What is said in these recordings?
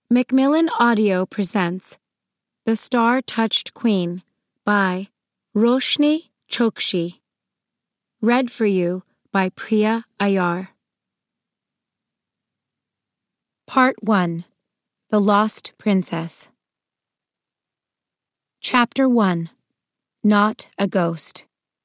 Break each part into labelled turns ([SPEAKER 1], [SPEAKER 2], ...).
[SPEAKER 1] Macmillan Audio presents The Star-Touched Queen by Roshni Chokshi. Read for you by Priya Ayar. Part 1. The Lost Princess. Chapter 1. Not a Ghost.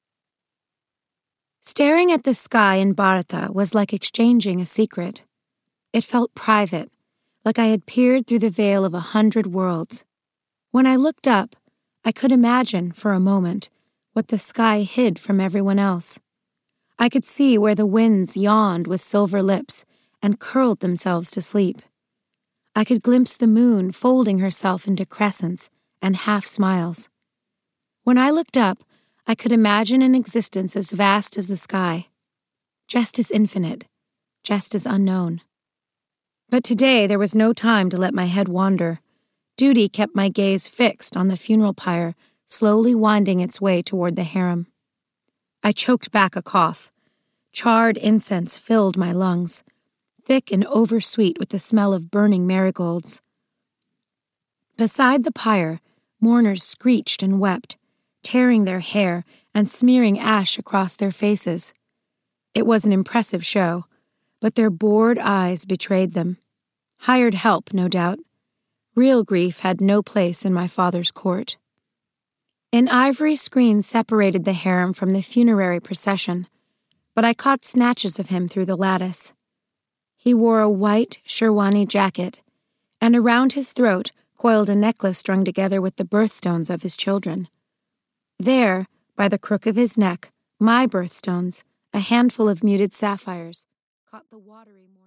[SPEAKER 1] Staring at the sky in Bharata was like exchanging a secret. It felt private, like I had peered through the veil of 100 worlds. When I looked up, I could imagine, for a moment, what the sky hid from everyone else. I could see where the winds yawned with silver lips and curled themselves to sleep. I could glimpse the moon folding herself into crescents and half-smiles. When I looked up, I could imagine an existence as vast as the sky, just as infinite, just as unknown. But today there was no time to let my head wander. Duty kept my gaze fixed on the funeral pyre slowly winding its way toward the harem. I choked back a cough. Charred incense filled my lungs, thick and oversweet with the smell of burning marigolds. Beside the pyre, mourners screeched and wept, tearing their hair and smearing ash across their faces. It was an impressive show, but their bored eyes betrayed them. Hired help, no doubt. Real grief had no place in my father's court. An ivory screen separated the harem from the funerary procession, but I caught snatches of him through the lattice. He wore a white Sherwani jacket, and around his throat coiled a necklace strung together with the birthstones of his children. There, by the crook of his neck, my birthstones, a handful of muted sapphires, caught the watery morning.